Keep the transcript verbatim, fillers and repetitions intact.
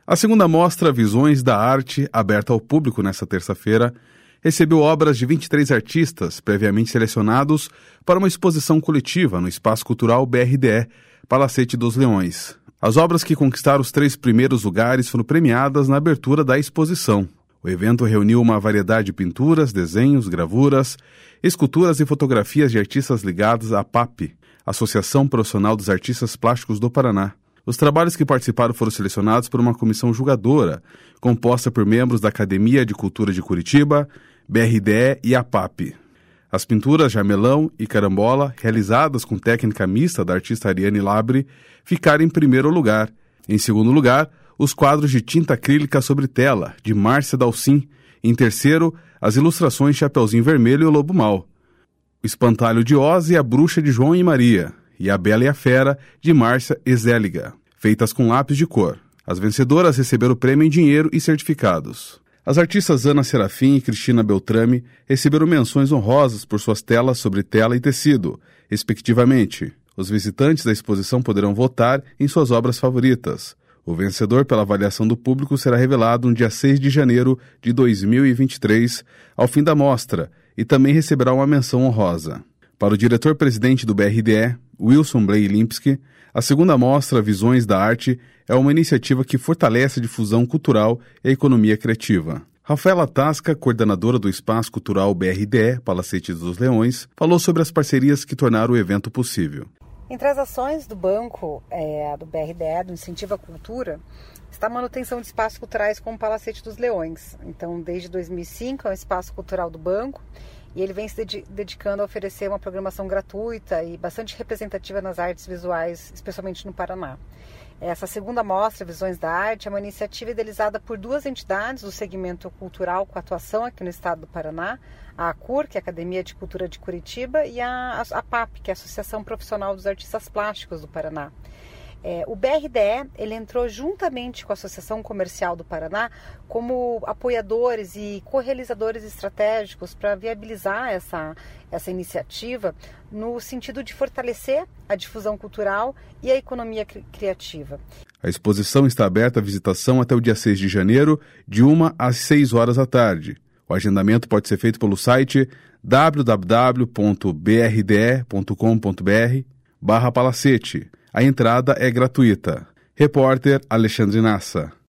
A segunda mostra Visões da Arte, aberta ao público nesta terça-feira, recebeu obras de vinte e três artistas previamente selecionados para uma exposição coletiva no Espaço Cultural B R D E, Palacete dos Leões. As obras que conquistaram os três primeiros lugares foram premiadas na abertura da exposição. O evento reuniu uma variedade de pinturas, desenhos, gravuras, esculturas e fotografias de artistas ligados à P A P, Associação Profissional dos Artistas Plásticos do Paraná. Os trabalhos que participaram foram selecionados por uma comissão julgadora, composta por membros da Academia de Cultura de Curitiba, B R D E e a P A P. As pinturas Jamelão e Carambola, realizadas com técnica mista da artista Ariane Labre, ficaram em primeiro lugar. Em segundo lugar, os quadros de tinta acrílica sobre tela, de Márcia Dalcin. Em terceiro, as ilustrações Chapeuzinho Vermelho e o Lobo Mau. O Espantalho de Oz e a Bruxa de João e Maria. E A Bela e a Fera, de Márcia Ezéliga, feitas com lápis de cor. As vencedoras receberam o prêmio em dinheiro e certificados. As artistas Ana Serafim e Cristina Beltrame receberam menções honrosas por suas telas sobre tela e tecido, respectivamente. Os visitantes da exposição poderão votar em suas obras favoritas. O vencedor pela avaliação do público será revelado no dia seis de janeiro de dois mil e vinte e três, ao fim da mostra, e também receberá uma menção honrosa. Para o diretor-presidente do B R D E, Wilson Bley Limpsky, a segunda mostra Visões da Arte é uma iniciativa que fortalece a difusão cultural e a economia criativa. Rafaela Tasca, coordenadora do Espaço Cultural B R D E, Palacete dos Leões, falou sobre as parcerias que tornaram o evento possível. Entre as ações do banco, é, do B R D E, do Incentivo à Cultura, está a manutenção de espaços culturais como o Palacete dos Leões. Então, desde dois mil e cinco é um espaço cultural do banco, e ele vem se dedicando a oferecer uma programação gratuita e bastante representativa nas artes visuais, especialmente no Paraná. Essa segunda mostra, Visões da Arte, é uma iniciativa idealizada por duas entidades do segmento cultural com atuação aqui no estado do Paraná, a ACUR, que é a Academia de Cultura de Curitiba, e a, a P A P, que é a Associação Profissional dos Artistas Plásticos do Paraná. É, o B R D E ele entrou juntamente com a Associação Comercial do Paraná como apoiadores e co-realizadores estratégicos para viabilizar essa, essa iniciativa no sentido de fortalecer a difusão cultural e a economia cri- criativa. A exposição está aberta à visitação até o dia seis de janeiro, de uma às seis horas da tarde. O agendamento pode ser feito pelo site w w w ponto b r d e ponto com ponto b r barra palacete. A entrada é gratuita. Repórter Alexandre Nassa.